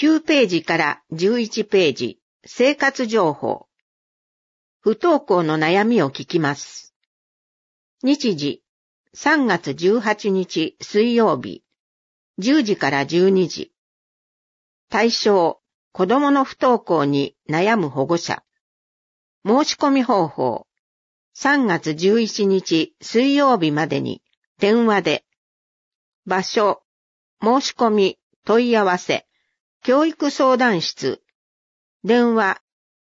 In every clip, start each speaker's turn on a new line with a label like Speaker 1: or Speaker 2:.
Speaker 1: 9ページから11ページ、生活情報。不登校の悩みを聞きます。日時、3月18日水曜日、10時から12時。対象、子供の不登校に悩む保護者。申し込み方法、3月11日水曜日までに電話で。場所、申し込み、問い合わせ、教育相談室。電話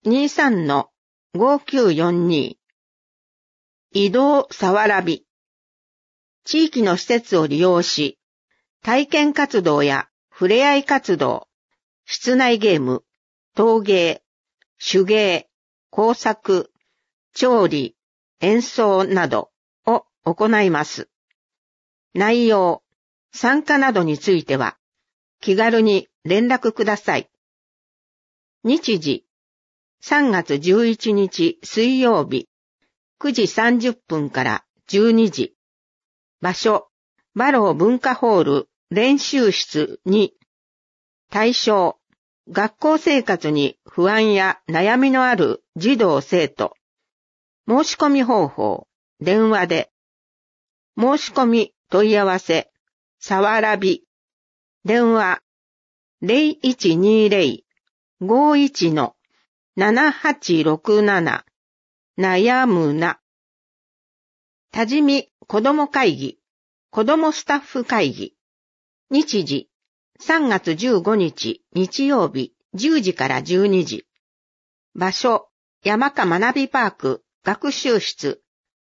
Speaker 1: 23-5942。移動さわらび。地域の施設を利用し、体験活動や触れ合い活動、室内ゲーム、陶芸、手芸、工作、調理、演奏などを行います。内容、参加などについては、気軽に連絡ください。日時、3月11日水曜日、9時30分から12時。場所、バロー文化ホール練習室2。対象、学校生活に不安や悩みのある児童生徒。申し込み方法、電話で。申し込み問い合わせ、さわらび。電話、0120-51-7867。悩むな。多治見子ども会議、子どもスタッフ会議。日時、3月15日日曜日10時から12時。場所、山家学びパーク学習室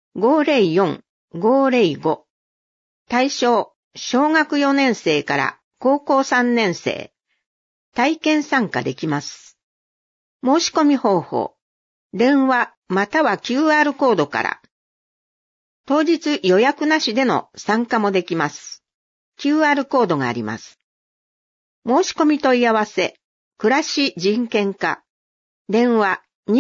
Speaker 1: 504-505。対象、小学4年生から高校3年生。体験参加できます。申し込み方法、電話または QR コードから。当日予約なしでの参加もできます。QR コードがあります。申し込み問い合わせ、暮らし人権課。電話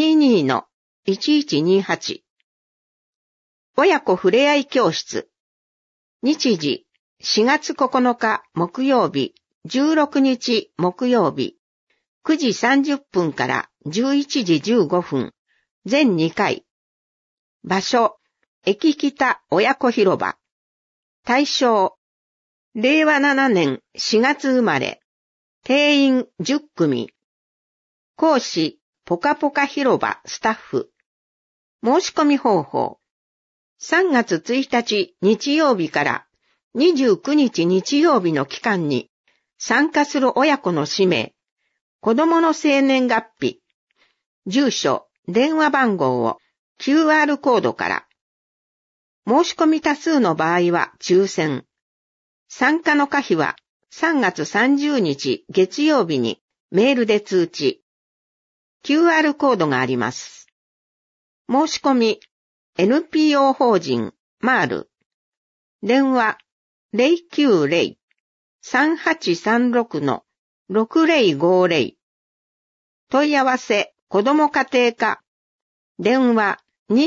Speaker 1: 22-1128。親子ふれあい教室。日時、4月9日木曜日、16日木曜日、9時30分から11時15分、全2回。場所、駅北親子広場。対象、令和7年4月生まれ、定員10組。講師、ぽかぽか広場スタッフ。申し込み方法、3月1日日曜日から29日日曜日の期間に参加する親子の氏名、子供の生年月日、住所、電話番号を QR コードから。申し込み多数の場合は抽選。参加の可否は3月30日月曜日にメールで通知。QR コードがあります。申し込み NPO 法人マール。電話 090-3836-6050。問い合わせ子ども家庭課。電話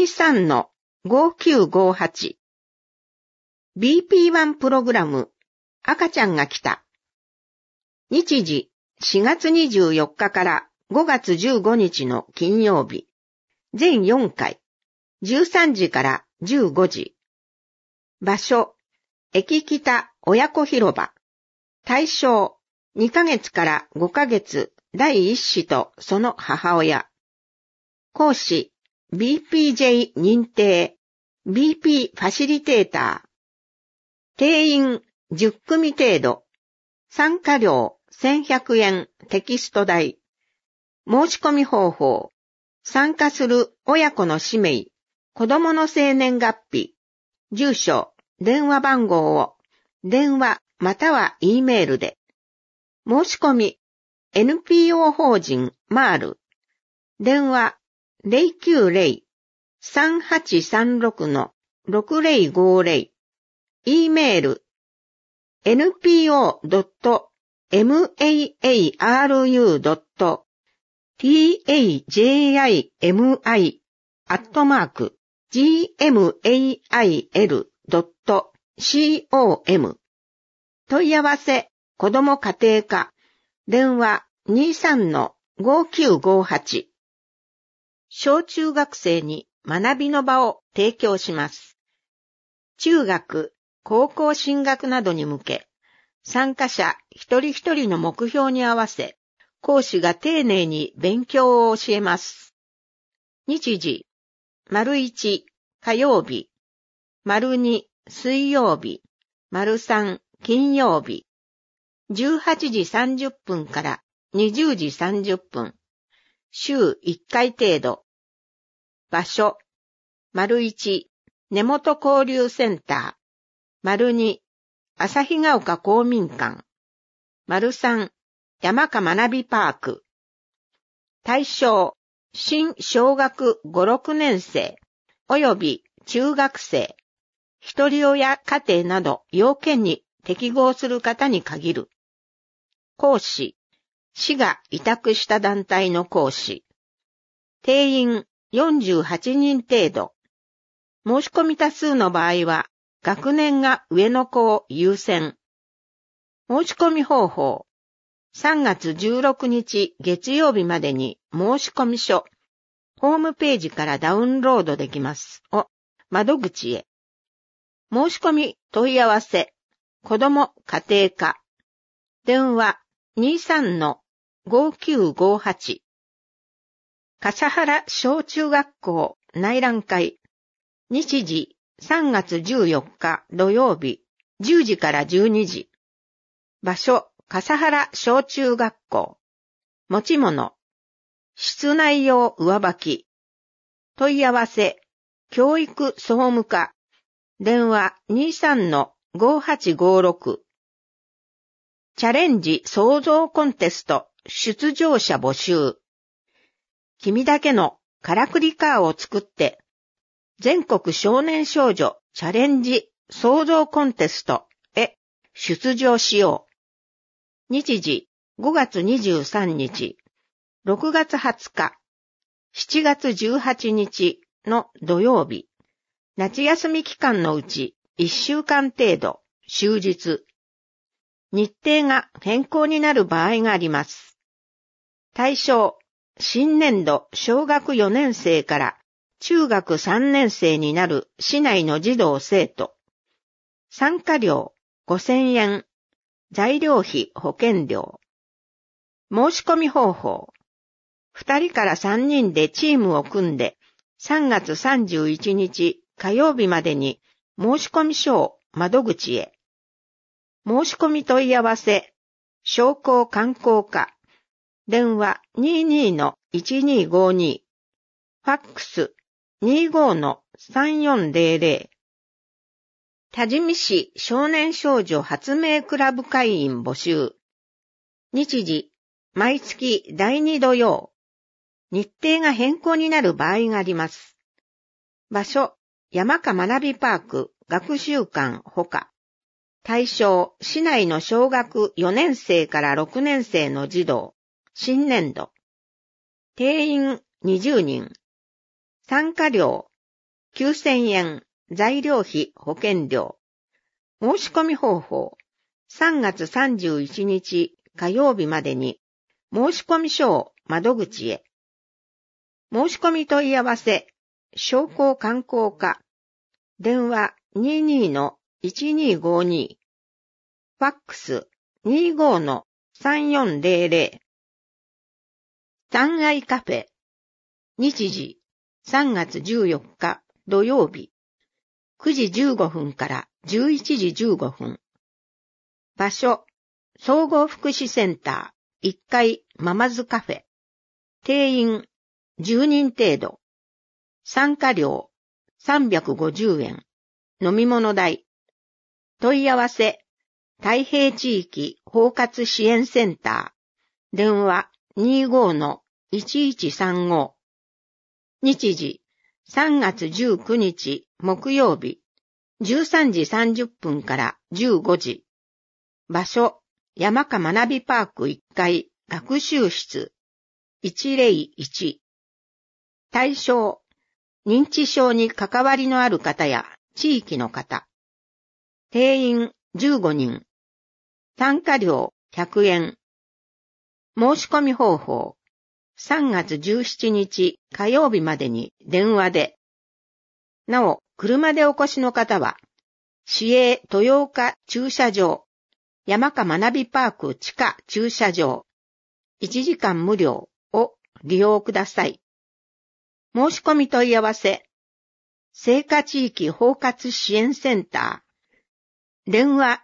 Speaker 1: 23-5958。BP1 プログラム、赤ちゃんが来た。日時、4月24日から5月15日の金曜日。全4回。13時から15時。場所、駅北親子広場。対象、2ヶ月から5ヶ月第1子とその母親。講師、BPJ 認定、BP ファシリテーター。定員10組程度。参加料1100円テキスト代。申し込み方法。参加する親子の氏名、子供の生年月日、住所、電話番号を電話または E メールで。申し込み NPO 法人マール。電話 090-3836-6050。E メール npo.maru.tajimi@gmail.com。問い合わせ子ども家庭課。電話 23-5958。小中学生に学びの場を提供します。中学、高校進学などに向け、参加者一人一人の目標に合わせ、講師が丁寧に勉強を教えます。日時、1、火曜日、2、水曜日、3、金曜日、18時30分から20時30分、週1回程度。場所、1、根本交流センター、2、旭ヶ丘公民館、3、山家学びパーク。対象、新小学5、6年生、及び中学生、一人親家庭など要件に適合する方に限る。講師、市が委託した団体の講師。定員48人程度。申し込み多数の場合は、学年が上の子を優先。申し込み方法。3月16日月曜日までに申し込み書、ホームページからダウンロードできます。窓口へ。申し込み問い合わせ、子ども家庭科。電話23-5958。笠原小中学校内覧会。日時3月14日土曜日10時から12時。場所笠原小中学校。持ち物。室内用上履き。問い合わせ。教育総務課。電話23-5856。チャレンジ創造コンテスト出場者募集。君だけのからくりカーを作って全国少年少女チャレンジ創造コンテストへ出場しよう。日時5月23日、6月20日、7月18日の土曜日、夏休み期間のうち1週間程度、終日。日程が変更になる場合があります。対象、新年度小学4年生から中学3年生になる市内の児童生徒。参加料5000円。材料費保険料。申し込み方法。2人から3人でチームを組んで3月31日火曜日までに申し込み書を窓口へ。申し込み問い合わせ。商工観光課。電話22-1252。ファックス 25-3400。多治見市少年少女発明クラブ会員募集。日時、毎月第2土曜。日程が変更になる場合があります。場所、山家学びパーク学習館ほか。対象、市内の小学4年生から6年生の児童。新年度。定員20人。参加料9000円。材料費保険料。申し込み方法。3月31日火曜日までに申し込み書を窓口へ。申し込み問い合わせ。商工観光課。電話22-1252。ファックス 25-3400。三愛カフェ。日時3月14日土曜日。9時15分から11時15分。場所、総合福祉センター1階ママズカフェ。定員10人程度。参加料350円。飲み物代。問い合わせ、太平地域包括支援センター。電話25-1135。日時、3月19日木曜日、13時30分から15時。場所、山家学びパーク1階学習室101。対象、認知症に関わりのある方や地域の方。定員15人。参加料100円。 申し込み方法。3月17日火曜日までに電話で。なお、車でお越しの方は、市営豊岡駐車場、山家学びパーク地下駐車場、1時間無料を利用ください。申し込み問い合わせ。青果地域包括支援センター。電話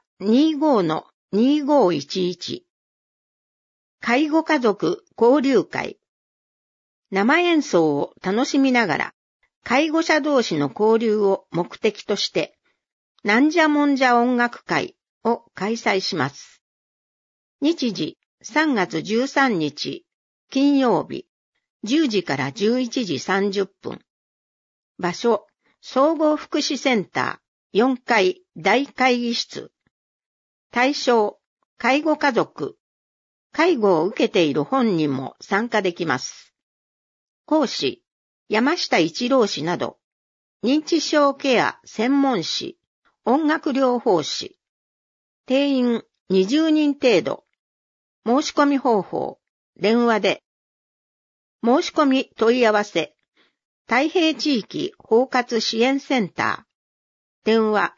Speaker 1: 25-2511。介護家族交流会。生演奏を楽しみながら、介護者同士の交流を目的として、なんじゃもんじゃ音楽会を開催します。日時3月13日金曜日10時から11時30分。場所、総合福祉センター4階大会議室。対象、介護家族。介護を受けている本人も参加できます。講師、山下一郎氏など、認知症ケア専門士、音楽療法士。定員20人程度。申し込み方法、電話で。申し込み問い合わせ、太平地域包括支援センター。電話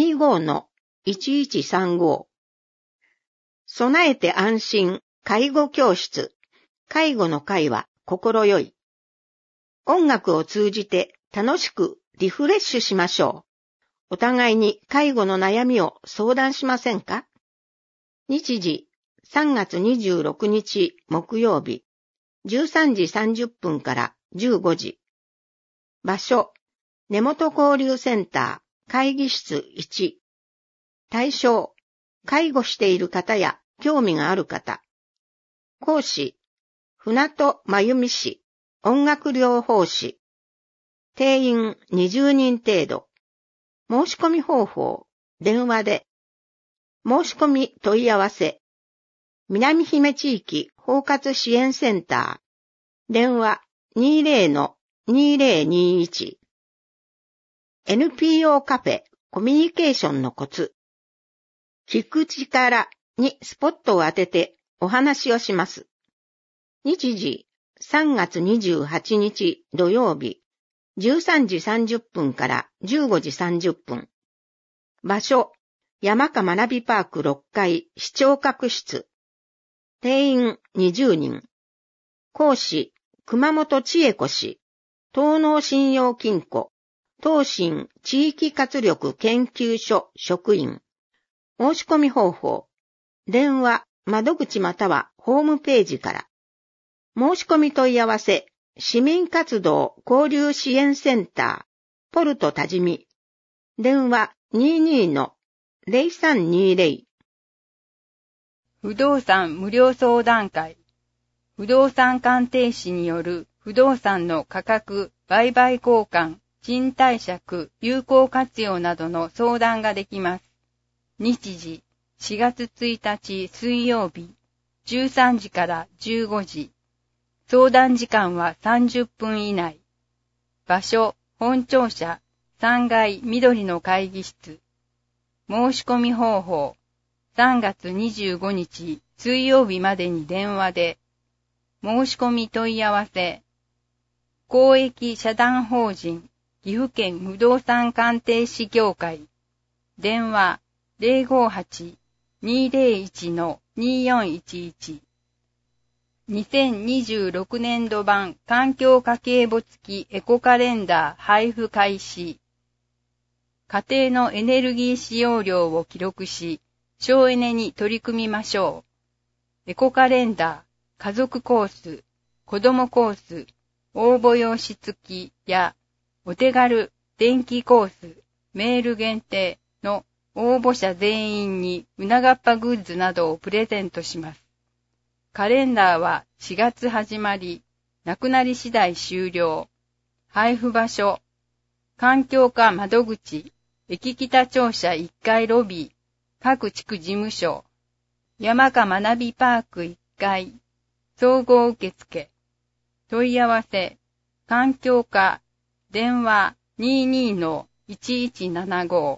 Speaker 1: 25-1135。備えて安心、介護教室。介護の会は心よい。音楽を通じて楽しくリフレッシュしましょう。お互いに介護の悩みを相談しませんか？日時3月26日木曜日13時30分から15時。場所、根本交流センター会議室1。対象、介護している方や興味がある方。講師、船戸真由美氏、音楽療法士。定員20人程度。申し込み方法、電話で。申し込み問い合わせ。南姫地域包括支援センター。電話 20-2021。NPO カフェコミュニケーションのコツ。聞く力にスポットを当ててお話をします。日時3月28日土曜日13時30分から15時30分。場所、山家学びパーク6階視聴覚室。定員20人。講師、熊本千恵子氏、東農信用金庫、東進地域活力研究所職員。申し込み方法。電話、窓口またはホームページから。申し込み問い合わせ。市民活動交流支援センター、ポルト多治見。電話 22-0320。
Speaker 2: 不動産無料相談会。不動産鑑定士による不動産の価格、売買交換、賃貸借、有効活用などの相談ができます。日時、4月1日水曜日、13時から15時。相談時間は30分以内。場所、本庁舎、3階緑の会議室。申し込み方法、3月25日水曜日までに電話で。申し込み問い合わせ。公益社団法人岐阜県不動産鑑定士協会。電話 058-201-2411。2026年度版環境家計簿付きエコカレンダー配布開始。家庭のエネルギー使用量を記録し、省エネに取り組みましょう。エコカレンダー、家族コース、子供コース、応募用紙付きやお手軽電気コース、メール限定の応募者全員にうながっぱグッズなどをプレゼントします。カレンダーは4月始まり、なくなり次第終了。配布場所、環境課窓口、駅北庁舎1階ロビー、各地区事務所、山家学びパーク1階、総合受付、問い合わせ、環境課、電話 22-1175。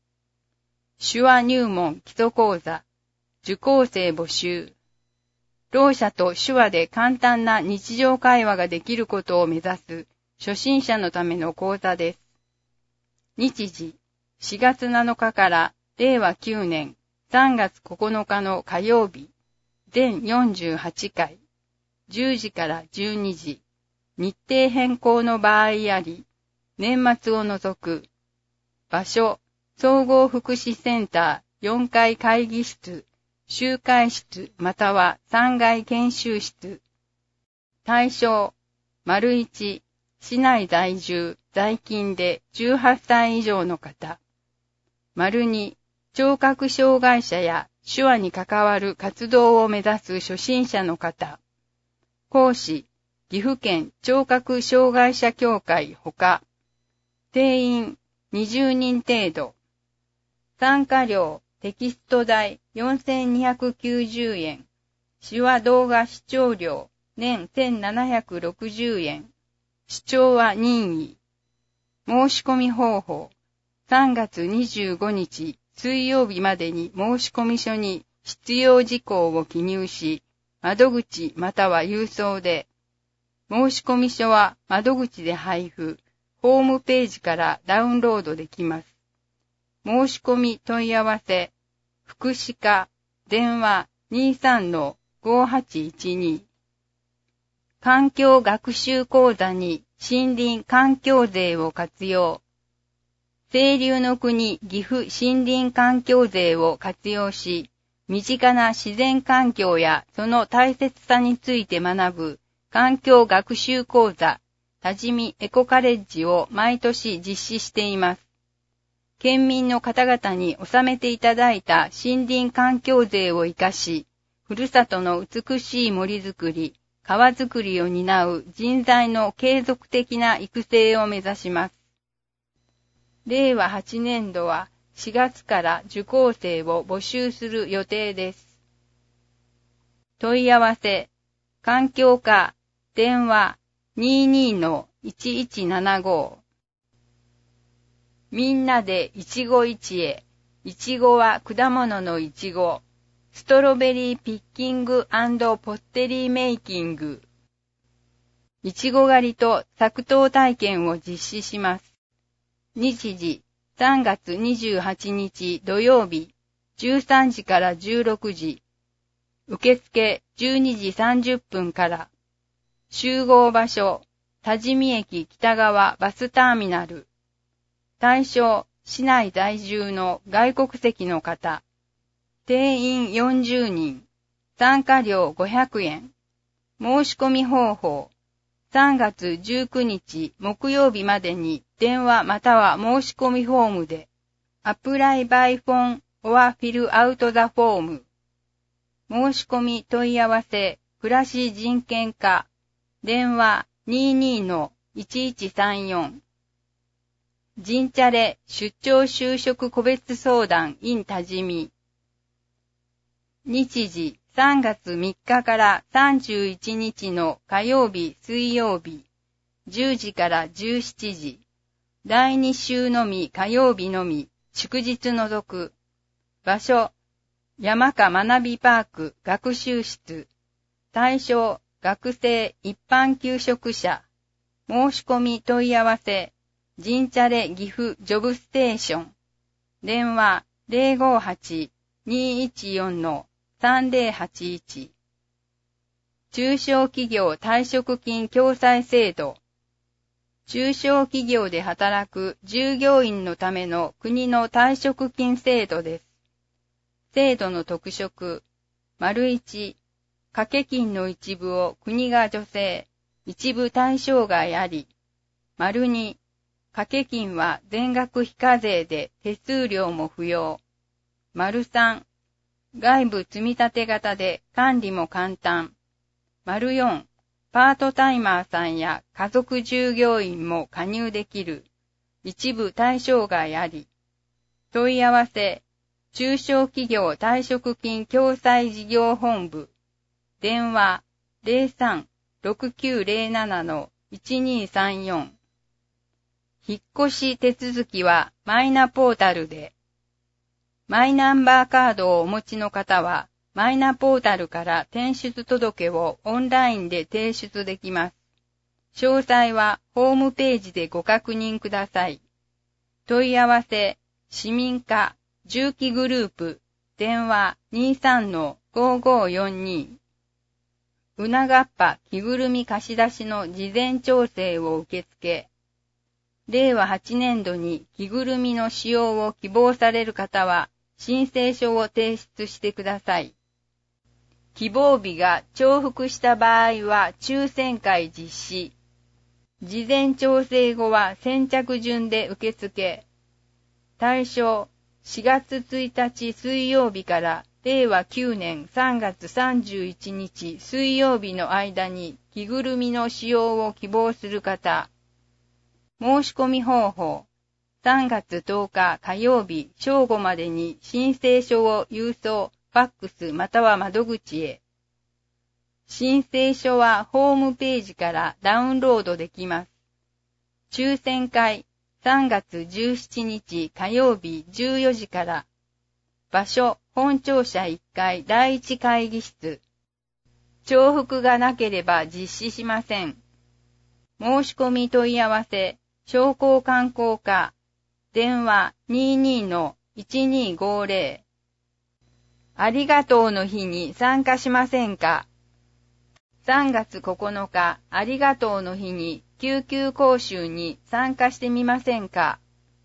Speaker 2: 手話入門基礎講座、受講生募集。 ろう者と手話で簡単な日常会話ができることを目指す初心者のための講座です。日時、4月7日から令和9年3月9日の火曜日、全48回、10時から12時、日程変更の場合あり、年末を除く。場所、総合福祉センター4階会議室、集会室または3階研修室。対象、1、市内在住、在勤で18歳以上の方。2、聴覚障害者や手話に関わる活動を目指す初心者の方。講師、岐阜県聴覚障害者協会ほか。定員20人程度。参加料、テキスト代4290円。手話動画視聴料、年1760円。視聴は任意。申し込み方法。3月25日水曜日までに申込書に必要事項を記入し、窓口または郵送で。申込書は窓口で配布、ホームページからダウンロードできます。申し込み問い合わせ、福祉課、電話 23-5812。環境学習講座に森林環境税を活用。清流の国岐阜森林環境税を活用し、身近な自然環境やその大切さについて学ぶ環境学習講座、多治見エコカレッジを毎年実施しています。県民の方々に納めていただいた森林環境税を生かし、ふるさとの美しい森づくり、川づくりを担う人材の継続的な育成を目指します。令和8年度は4月から受講生を募集する予定です。問い合わせ、環境課、電話 22-1175。みんなでいちご一会。いちごは果物のいちご。ストロベリーピッキング&ポッテリーメイキング。いちご狩りと作陶体験を実施します。日時、3月28日土曜日、13時から16時。受付12時30分から。集合場所、多治見駅北側バスターミナル。対象、市内在住の外国籍の方。定員40人。参加料500円。申し込み方法。3月19日木曜日までに電話または申し込みフォームで。Apply by phone or fill out the form。申し込み問い合わせ、暮らし人権課。電話 22-1134。ジンチャレ出張就職個別相談 in 多治見。日時3月3日から31日の火曜日水曜日10時から17時。第2週のみ火曜日のみ祝日除く。場所山下学びパーク学習室。対象学生一般求職者。申し込み問い合わせ。ジンチャレ岐阜ジョブステーション。電話 058-214-3081。中小企業退職金共済制度。中小企業で働く従業員のための国の退職金制度です。制度の特色。1、掛け金の一部を国が助成、一部対象外あり。2、掛け金は全額非課税で手数料も不要。3、外部積立型で管理も簡単。4、パートタイマーさんや家族従業員も加入できる。一部対象外あり。問い合わせ、中小企業退職金共済事業本部。電話 03-6907-1234。引っ越し手続きはマイナポータルで。マイナンバーカードをお持ちの方は、 マイナポータルから転出届をオンラインで提出できます。詳細はホームページでご確認ください。問い合わせ、市民課、重機グループ、電話 23-5542。うながっぱ着ぐるみ貸し出しの事前調整を受付。令和8年度に着ぐるみの使用を希望される方は、申請書を提出してください。希望日が重複した場合は抽選会実施。事前調整後は先着順で受付。対象、4月1日水曜日から令和9年3月31日水曜日の間に着ぐるみの使用を希望する方。申し込み方法。3月10日火曜日正午までに申請書を郵送、ファックスまたは窓口へ。申請書はホームページからダウンロードできます。抽選会3月17日火曜日14時から。場所、本庁舎1階第1会議室。重複がなければ実施しません。申し込み問い合わせ、商工観光課。電話 22-1250。ありがとうの日に参加しませんか？ 3 月9日、ありがとうの日に救急講習に参加してみませんか？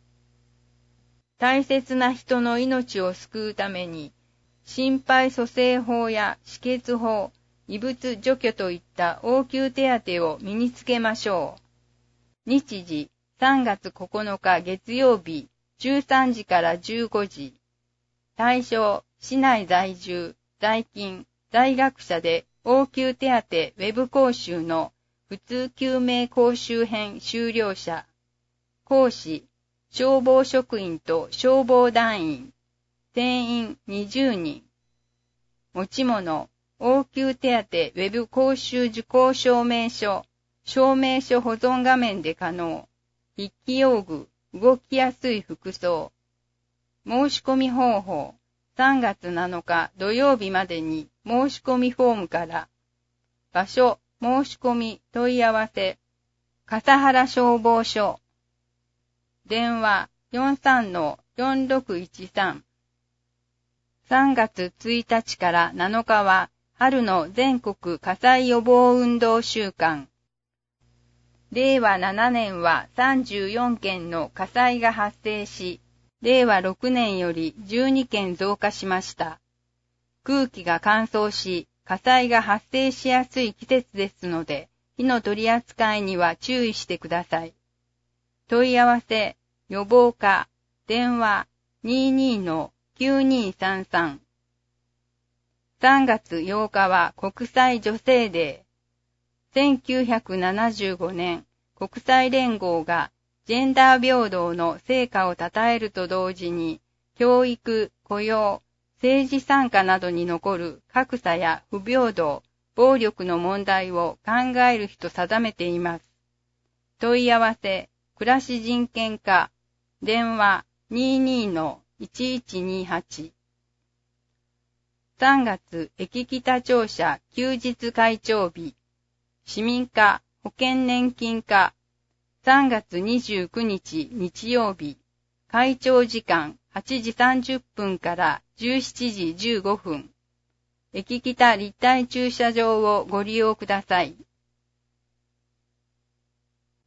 Speaker 2: 大切な人の命を救うために、心肺蘇生法や止血法、異物除去といった応急手当を身につけましょう。日時、3月9日月曜日、13時から15時。対象、市内在住、在勤、在学者で応急手当ウェブ講習の普通救命講習編修了者。講師、消防職員と消防団員。定員20人。持ち物、応急手当ウェブ講習受講証明書。証明書保存画面で可能。筆記用具、動きやすい服装。申し込み方法。3月7日土曜日までに申し込みフォームから。場所、申し込み、問い合わせ。笠原消防署。電話 43-4613。3月1日から7日は春の全国火災予防運動週間。令和7年は34件の火災が発生し、令和6年より12件増加しました。空気が乾燥し、火災が発生しやすい季節ですので、火の取り扱いには注意してください。問い合わせ、予防課、電話 22-9233。3月8日は国際女性デー。1975年、国際連合がジェンダー平等の成果を称えると同時に、教育、雇用、政治参加などに残る格差や不平等、暴力の問題を考える日と定めています。問い合わせ、暮らし人権課、電話 22-1128。3月、駅北庁舎休日会長日。市民課、保険年金課。3月29日日曜日。会長時間8時30分から17時15分。駅北立体駐車場をご利用ください。